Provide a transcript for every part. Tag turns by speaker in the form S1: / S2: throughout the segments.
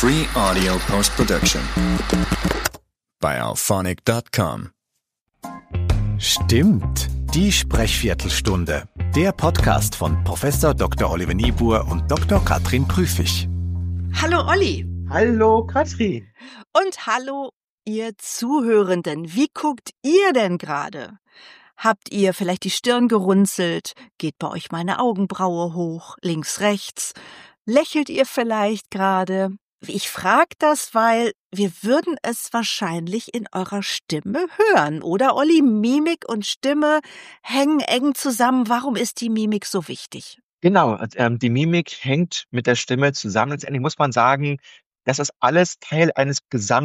S1: Free Audio Post-Production bei Auphonic.com.
S2: Stimmt, die Sprechviertelstunde. Der Podcast von Prof. Dr. Oliver Niebuhr und Dr. Katrin Prüfig.
S3: Hallo Olli.
S4: Hallo Katrin.
S3: Und hallo ihr Zuhörenden. Wie guckt ihr denn gerade? Habt ihr vielleicht die Stirn gerunzelt? Geht bei euch mal eine Augenbraue hoch, links, rechts? Lächelt ihr vielleicht gerade? Ich frage das, weil wir würden es wahrscheinlich in eurer Stimme hören, oder Olli? Mimik und Stimme hängen eng zusammen. Warum ist die Mimik so wichtig?
S4: Genau, die Mimik hängt mit der Stimme zusammen. Letztendlich muss man sagen, dass das alles Teil eines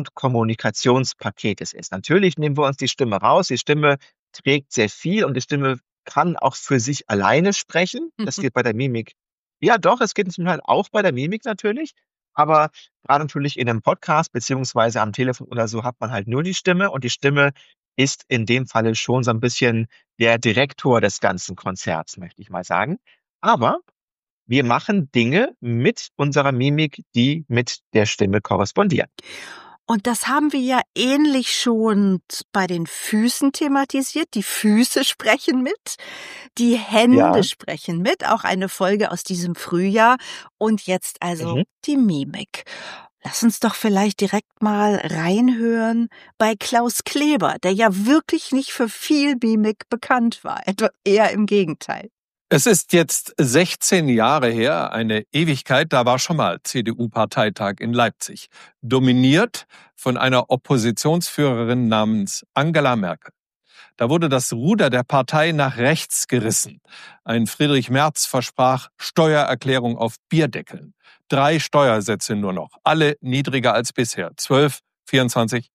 S4: Gesamtkommunikationspaketes ist. Natürlich nehmen wir uns die Stimme raus. Die Stimme trägt sehr viel und die Stimme kann auch für sich alleine sprechen. Das geht bei der Mimik. Ja, doch, es geht zum Teil auch bei der Mimik natürlich. Aber gerade natürlich in einem Podcast beziehungsweise am Telefon oder so hat man halt nur die Stimme. Und die Stimme ist in dem Falle schon so ein bisschen der Direktor des ganzen Konzerts, möchte ich mal sagen. Aber wir machen Dinge mit unserer Mimik, die mit der Stimme korrespondieren.
S3: Und das haben wir ja ähnlich schon bei den Füßen thematisiert. Die Füße sprechen mit, die Hände sprechen mit, auch eine Folge aus diesem Frühjahr. Und jetzt also die Mimik. Lass uns doch vielleicht direkt mal reinhören bei Klaus Kleber, der ja wirklich nicht für viel Mimik bekannt war, eher im Gegenteil.
S5: Es ist jetzt 16 Jahre her, eine Ewigkeit, da war schon mal CDU-Parteitag in Leipzig, dominiert von einer Oppositionsführerin namens Angela Merkel. Da wurde das Ruder der Partei nach rechts gerissen. Ein Friedrich Merz versprach Steuererklärung auf Bierdeckeln. 3 Steuersätze nur noch, alle niedriger als bisher, 12, 24,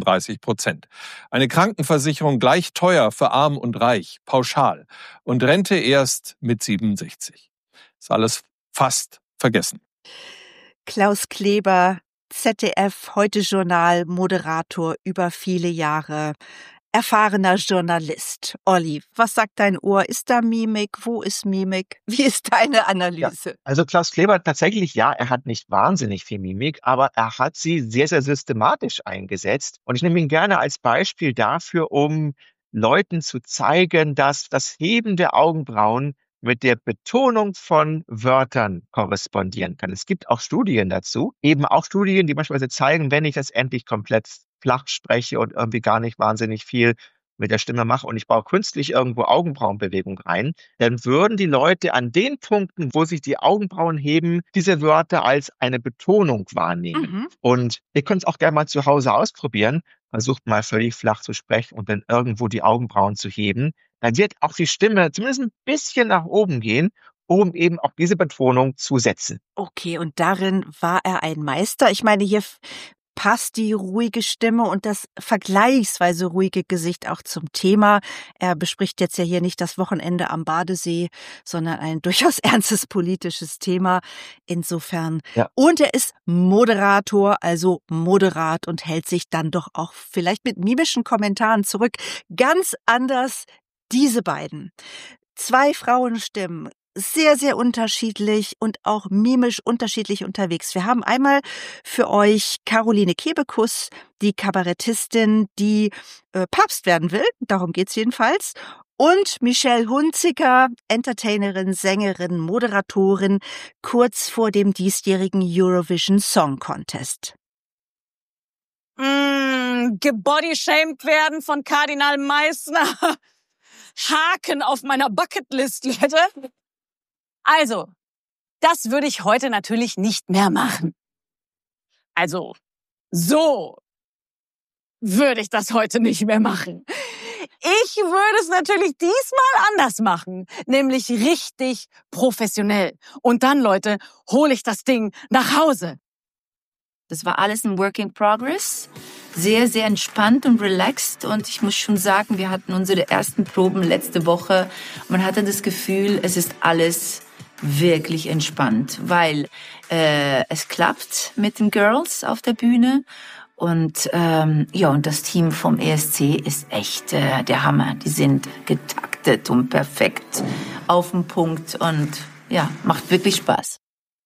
S5: 36%. Eine Krankenversicherung gleich teuer für Arm und Reich, pauschal. Und Rente erst mit 67. Ist alles fast vergessen.
S3: Klaus Kleber, ZDF, Heute-Journal, Moderator über viele Jahre. Erfahrener Journalist. Olli, was sagt dein Ohr? Ist da Mimik? Wo ist Mimik? Wie ist deine Analyse?
S4: Ja, also Klaus Kleber tatsächlich, ja, er hat nicht wahnsinnig viel Mimik, aber er hat sie sehr, sehr systematisch eingesetzt. Und ich nehme ihn gerne als Beispiel dafür, um Leuten zu zeigen, dass das Heben der Augenbrauen mit der Betonung von Wörtern korrespondieren kann. Es gibt auch Studien dazu, eben auch Studien, die beispielsweise zeigen, wenn ich das endlich komplett flach spreche und irgendwie gar nicht wahnsinnig viel mit der Stimme mache und ich baue künstlich irgendwo Augenbrauenbewegung rein, dann würden die Leute an den Punkten, wo sich die Augenbrauen heben, diese Wörter als eine Betonung wahrnehmen. Und ihr könnt es auch gerne mal zu Hause ausprobieren. Versucht mal völlig flach zu sprechen und dann irgendwo die Augenbrauen zu heben. Dann wird auch die Stimme zumindest ein bisschen nach oben gehen, um eben auch diese Betonung zu setzen.
S3: Okay, und darin war er ein Meister. Ich meine, hier passt die ruhige Stimme und das vergleichsweise ruhige Gesicht auch zum Thema. Er bespricht jetzt ja hier nicht das Wochenende am Badesee, sondern ein durchaus ernstes politisches Thema. Insofern. Ja. Und er ist Moderator, also moderat und hält sich dann doch auch vielleicht mit mimischen Kommentaren zurück. Ganz anders diese beiden. 2 Frauenstimmen. Sehr, sehr unterschiedlich und auch mimisch unterschiedlich unterwegs. Wir haben einmal für euch Caroline Kebekus, die Kabarettistin, die Papst werden will, darum geht's jedenfalls, und Michelle Hunziker, Entertainerin, Sängerin, Moderatorin, kurz vor dem diesjährigen Eurovision Song Contest.
S6: Gebodyshamed werden von Kardinal Meissner. Haken auf meiner Bucketlist, Leute. Also, das würde ich heute natürlich nicht mehr machen. Also, so würde ich das heute nicht mehr machen. Ich würde es natürlich diesmal anders machen, nämlich richtig professionell. Und dann, Leute, hole ich das Ding nach Hause.
S7: Das war alles ein Work in Progress. Sehr, sehr entspannt und relaxed. Und ich muss schon sagen, wir hatten unsere ersten Proben letzte Woche. Man hatte das Gefühl, es ist alles wirklich entspannt, weil es klappt mit den Girls auf der Bühne. Und und das Team vom ESC ist echt der Hammer. Die sind getaktet und perfekt auf den Punkt und ja, macht wirklich Spaß.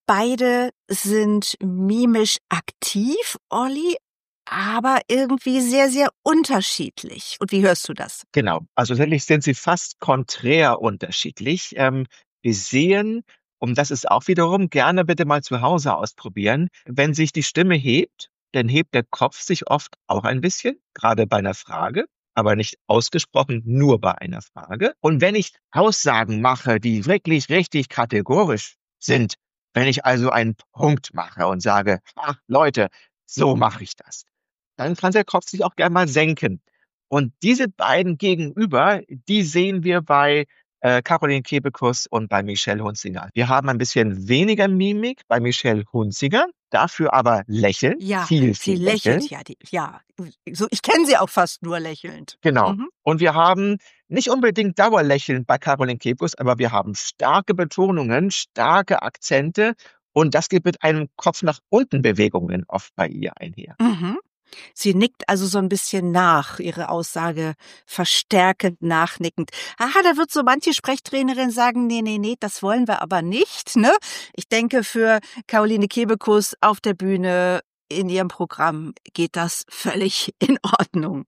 S3: beide sind mimisch aktiv, Olli, aber irgendwie sehr, sehr unterschiedlich. Und wie hörst du das?
S4: Genau. Also tatsächlich sind sie fast konträr unterschiedlich. Wir sehen, und das ist auch wiederum gerne bitte mal zu Hause ausprobieren, wenn sich die Stimme hebt, dann hebt der Kopf sich oft auch ein bisschen, gerade bei einer Frage, aber nicht ausgesprochen nur bei einer Frage. Und wenn ich Aussagen mache, die wirklich richtig kategorisch sind, wenn ich also einen Punkt mache und sage, ach Leute, so mache ich das, dann kann der Kopf sich auch gerne mal senken. Und diese beiden Gegenüber, die sehen wir bei Caroline Kebekus und bei Michelle Hunziker. Wir haben ein bisschen weniger Mimik bei Michelle Hunziker, dafür aber Lächeln,
S3: Ja,
S4: viel
S3: sie
S4: Lächeln.
S3: lächelt, ja. So, ich kenne sie auch fast nur lächelnd.
S4: Genau.
S3: Mhm.
S4: Und wir haben nicht unbedingt Dauerlächeln bei Caroline Kebekus, aber wir haben starke Betonungen, starke Akzente und das geht mit einem Kopf nach unten Bewegungen oft bei ihr einher.
S3: Mhm. Sie nickt also so ein bisschen nach, ihre Aussage verstärkend nachnickend. Aha, da wird so manche Sprechtrainerin sagen, nee, das wollen wir aber nicht, ne? Ich denke, für Caroline Kebekus auf der Bühne in ihrem Programm geht das völlig in Ordnung.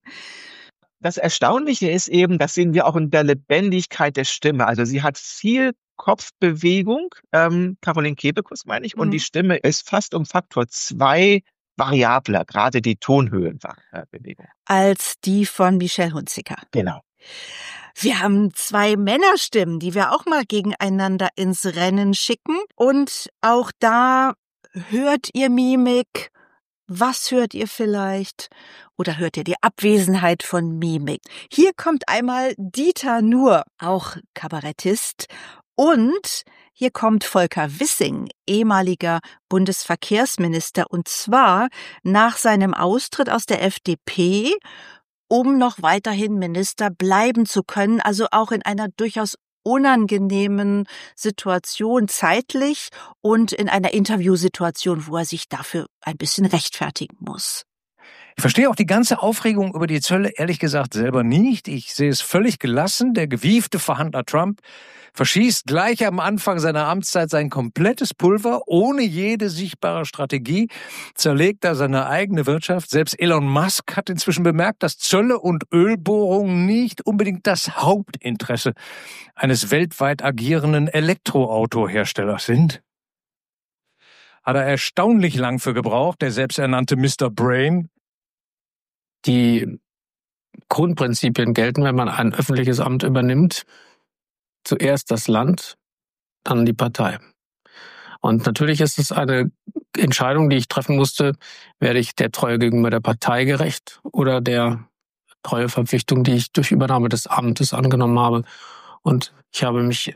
S4: Das Erstaunliche ist eben, das sehen wir auch in der Lebendigkeit der Stimme. Also sie hat viel Kopfbewegung, Caroline Kebekus meine ich, und die Stimme ist fast um Faktor 2 variabler, gerade die Tonhöhenbewegung.
S3: Als die von Michelle Hunziker.
S4: Genau.
S3: Wir haben 2 Männerstimmen, die wir auch mal gegeneinander ins Rennen schicken. Und auch da hört ihr Mimik. Was hört ihr vielleicht? Oder hört ihr die Abwesenheit von Mimik? Hier kommt einmal Dieter Nuhr, auch Kabarettist. Und hier kommt Volker Wissing, ehemaliger Bundesverkehrsminister, und zwar nach seinem Austritt aus der FDP, um noch weiterhin Minister bleiben zu können, also auch in einer durchaus unangenehmen Situation zeitlich und in einer Interviewsituation, wo er sich dafür ein bisschen rechtfertigen muss.
S8: Ich verstehe auch die ganze Aufregung über die Zölle ehrlich gesagt selber nicht. Ich sehe es völlig gelassen. Der gewiefte Verhandler Trump verschießt gleich am Anfang seiner Amtszeit sein komplettes Pulver, ohne jede sichtbare Strategie, zerlegt er seine eigene Wirtschaft. Selbst Elon Musk hat inzwischen bemerkt, dass Zölle und Ölbohrungen nicht unbedingt das Hauptinteresse eines weltweit agierenden Elektroautoherstellers sind. Hat er erstaunlich lang für gebraucht, der selbsternannte Mr. Brain.
S9: Die Grundprinzipien gelten, wenn man ein öffentliches Amt übernimmt. Zuerst das Land, dann die Partei. Und natürlich ist es eine Entscheidung, die ich treffen musste, werde ich der Treue gegenüber der Partei gerecht oder der Treueverpflichtung, die ich durch Übernahme des Amtes angenommen habe. Und ich habe mich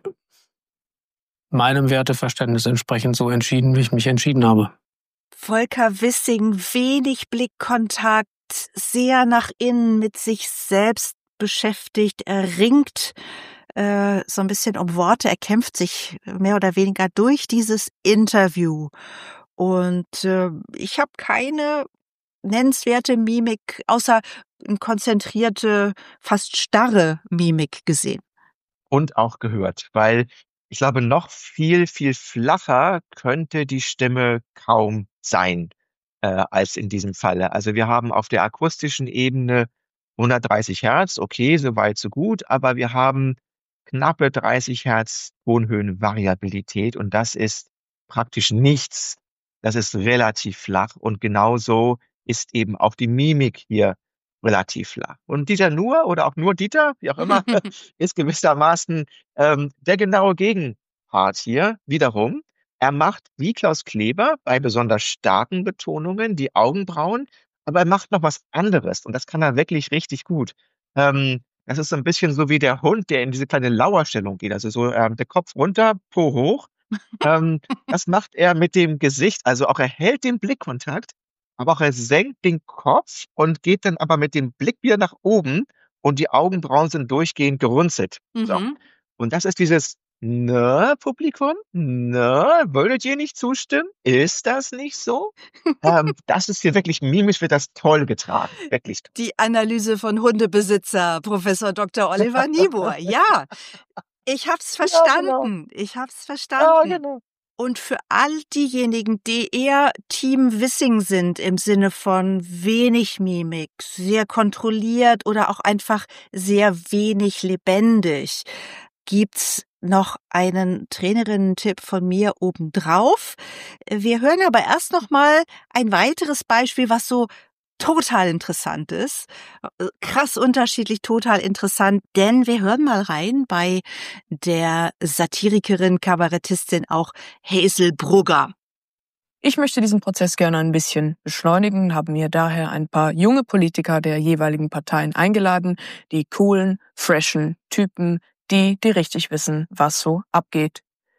S9: meinem Werteverständnis entsprechend so entschieden, wie ich mich entschieden habe.
S3: Volker Wissing, wenig Blickkontakt, sehr nach innen mit sich selbst beschäftigt, er ringt so ein bisschen um Worte, er kämpft sich mehr oder weniger durch dieses Interview. Und ich habe keine nennenswerte Mimik, außer eine konzentrierte, fast starre Mimik gesehen.
S4: Und auch gehört, weil ich glaube, noch viel, viel flacher könnte die Stimme kaum sein als in diesem Falle. Also wir haben auf der akustischen Ebene 130 Hertz, okay, so weit, so gut, aber wir haben knappe 30 Hertz Tonhöhenvariabilität und das ist praktisch nichts. Das ist relativ flach und genauso ist eben auch die Mimik hier relativ flach. Und Dieter Nuhr oder auch nur Dieter, wie auch immer, ist gewissermaßen der genaue Gegenpart hier wiederum. Er macht wie Klaus Kleber bei besonders starken Betonungen die Augenbrauen, aber er macht noch was anderes und das kann er wirklich richtig gut. Das ist so ein bisschen so wie der Hund, der in diese kleine Lauerstellung geht, also so der Kopf runter, Po hoch. Das macht er mit dem Gesicht, also auch er hält den Blickkontakt, aber auch er senkt den Kopf und geht dann aber mit dem Blick wieder nach oben und die Augenbrauen sind durchgehend gerunzelt. So. Und das ist dieses Publikum? Würdet ihr nicht zustimmen? Ist das nicht so? Das ist hier wirklich mimisch, wird das toll getragen. Wirklich toll.
S3: Die Analyse von Hundebesitzer, Professor Dr. Oliver Niebuhr. Ja, ich hab's verstanden.
S4: Ja, genau.
S3: Ich hab's verstanden.
S4: Ja, genau.
S3: Und für all diejenigen, die eher Team Wissing sind, im Sinne von wenig Mimik, sehr kontrolliert oder auch einfach sehr wenig lebendig, gibt's noch einen Trainerinnen-Tipp von mir obendrauf. Wir hören aber erst noch mal ein weiteres Beispiel, was so total interessant ist. Krass unterschiedlich, total interessant, denn wir hören mal rein bei der Satirikerin, Kabarettistin auch Hazel Brugger.
S10: Ich möchte diesen Prozess gerne ein bisschen beschleunigen, habe mir daher ein paar junge Politiker der jeweiligen Parteien eingeladen, die coolen, freshen Typen, die richtig wissen, was so abgeht.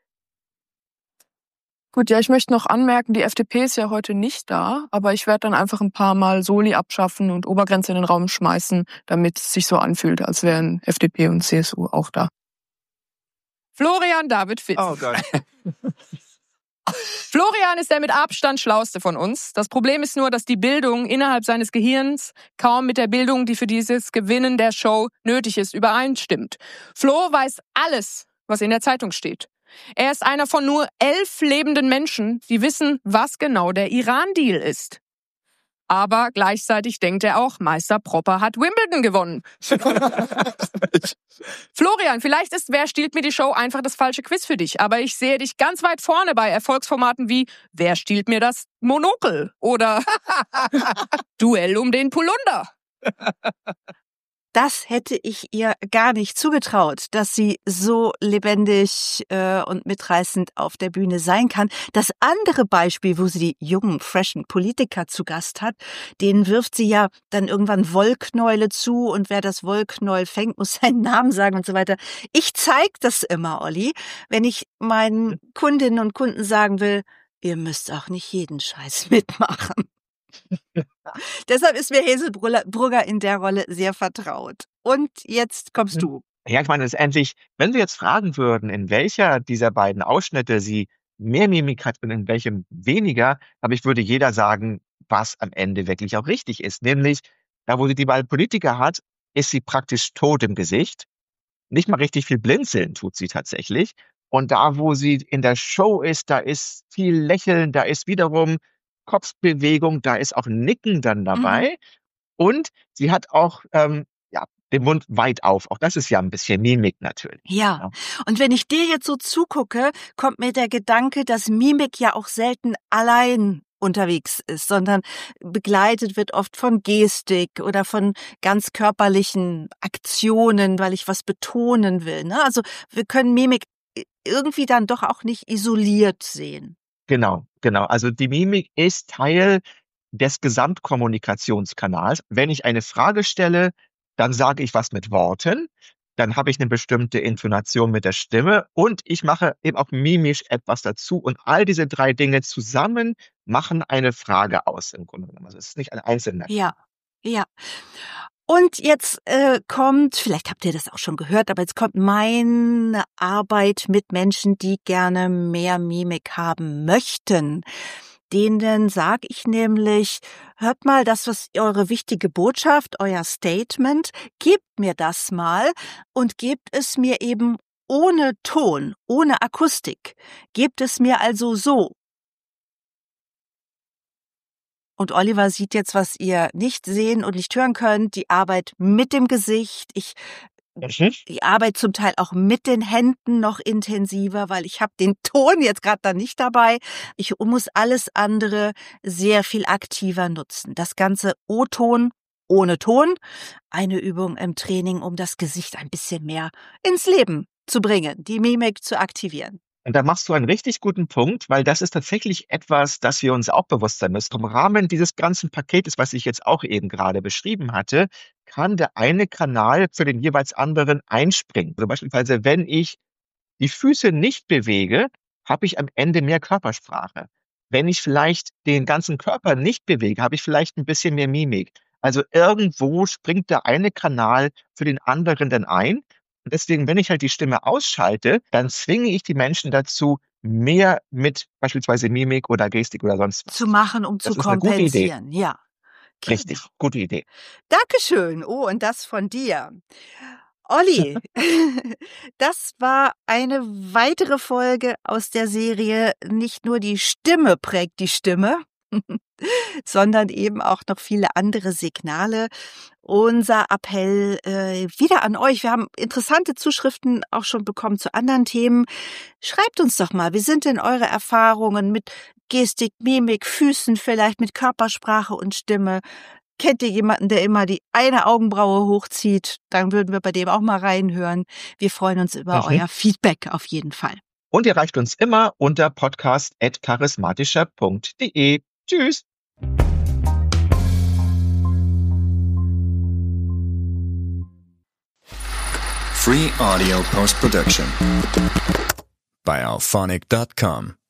S10: Gut, ja, ich möchte noch anmerken, die FDP ist ja heute nicht da, aber ich werde dann einfach ein paar Mal Soli abschaffen und Obergrenze in den Raum schmeißen, damit es sich so anfühlt, als wären FDP und CSU auch da. Florian David Fitz.
S4: Oh Gott.
S10: Florian ist der mit Abstand schlauste von uns. Das Problem ist nur, dass die Bildung innerhalb seines Gehirns kaum mit der Bildung, die für dieses Gewinnen der Show nötig ist, übereinstimmt. Flo weiß alles, was in der Zeitung steht. Er ist einer von nur 11 lebenden Menschen, die wissen, was genau der Iran-Deal ist. Aber gleichzeitig denkt er auch, Meister Propper hat Wimbledon gewonnen. Florian, vielleicht ist Wer stiehlt mir die Show einfach das falsche Quiz für dich, aber ich sehe dich ganz weit vorne bei Erfolgsformaten wie Wer stiehlt mir das Monokel oder Duell um den Polunder.
S3: Das hätte ich ihr gar nicht zugetraut, dass sie so lebendig und mitreißend auf der Bühne sein kann. Das andere Beispiel, wo sie die jungen, freshen Politiker zu Gast hat, denen wirft sie ja dann irgendwann Wollknäule zu und wer das Wollknäuel fängt, muss seinen Namen sagen und so weiter. Ich zeige das immer, Olli, wenn ich meinen Kundinnen und Kunden sagen will, ihr müsst auch nicht jeden Scheiß mitmachen. Deshalb ist mir Hazel Brugger in der Rolle sehr vertraut. Und jetzt kommst du.
S4: Ja, ich meine, letztendlich, wenn wir jetzt fragen würden, in welcher dieser beiden Ausschnitte sie mehr Mimik hat und in welchem weniger, aber ich würde jeder sagen, was am Ende wirklich auch richtig ist. Nämlich, da wo sie die beiden Politiker hat, ist sie praktisch tot im Gesicht. Nicht mal richtig viel blinzeln tut sie tatsächlich. Und da, wo sie in der Show ist, da ist viel Lächeln, da ist wiederum Kopfbewegung, da ist auch Nicken dann dabei. Und sie hat auch den Mund weit auf. Auch das ist ja ein bisschen Mimik natürlich.
S3: Ja, und wenn ich dir jetzt so zugucke, kommt mir der Gedanke, dass Mimik ja auch selten allein unterwegs ist, sondern begleitet wird oft von Gestik oder von ganz körperlichen Aktionen, weil ich was betonen will. Ne? Also wir können Mimik irgendwie dann doch auch nicht isoliert sehen.
S4: Genau. Also die Mimik ist Teil des Gesamtkommunikationskanals. Wenn ich eine Frage stelle, dann sage ich was mit Worten, dann habe ich eine bestimmte Intonation mit der Stimme und ich mache eben auch mimisch etwas dazu. Und all diese 3 Dinge zusammen machen eine Frage aus im Grunde genommen. Also es ist nicht ein einzelner.
S3: Ja. Und jetzt kommt, vielleicht habt ihr das auch schon gehört, aber jetzt kommt meine Arbeit mit Menschen, die gerne mehr Mimik haben möchten. Denen sage ich nämlich, hört mal, das was eure wichtige Botschaft, euer Statement, gebt mir das mal und gebt es mir eben ohne Ton, ohne Akustik. Gebt es mir also so. Und Oliver sieht jetzt, was ihr nicht sehen und nicht hören könnt, die Arbeit mit dem Gesicht. Die Arbeit zum Teil auch mit den Händen noch intensiver, weil ich habe den Ton jetzt gerade da nicht dabei. Ich muss alles andere sehr viel aktiver nutzen. Das ganze O-Ton ohne Ton. Eine Übung im Training, um das Gesicht ein bisschen mehr ins Leben zu bringen, die Mimik zu aktivieren.
S4: Und da machst du einen richtig guten Punkt, weil das ist tatsächlich etwas, das wir uns auch bewusst sein müssen. Im Rahmen dieses ganzen Paketes, was ich jetzt auch eben gerade beschrieben hatte, kann der eine Kanal für den jeweils anderen einspringen. Also beispielsweise, wenn ich die Füße nicht bewege, habe ich am Ende mehr Körpersprache. Wenn ich vielleicht den ganzen Körper nicht bewege, habe ich vielleicht ein bisschen mehr Mimik. Also irgendwo springt der eine Kanal für den anderen dann ein. Und deswegen, wenn ich halt die Stimme ausschalte, dann zwinge ich die Menschen dazu, mehr mit beispielsweise Mimik oder Gestik oder sonst was
S3: zu machen, um zu kompensieren. Ja.
S4: Richtig, gute Idee.
S3: Dankeschön. Oh, und das von dir. Olli, das war eine weitere Folge aus der Serie Nicht nur die Stimme prägt die Stimme, sondern eben auch noch viele andere Signale. Unser Appell wieder an euch. Wir haben interessante Zuschriften auch schon bekommen zu anderen Themen. Schreibt uns doch mal, wie sind denn eure Erfahrungen mit Gestik, Mimik, Füßen, vielleicht mit Körpersprache und Stimme? Kennt ihr jemanden, der immer die eine Augenbraue hochzieht? Dann würden wir bei dem auch mal reinhören. Wir freuen uns über euer Feedback auf jeden Fall.
S4: Und ihr erreicht uns immer unter podcast@charismatischer.de. Tschüss.
S1: Free audio post-production by alphonic.com.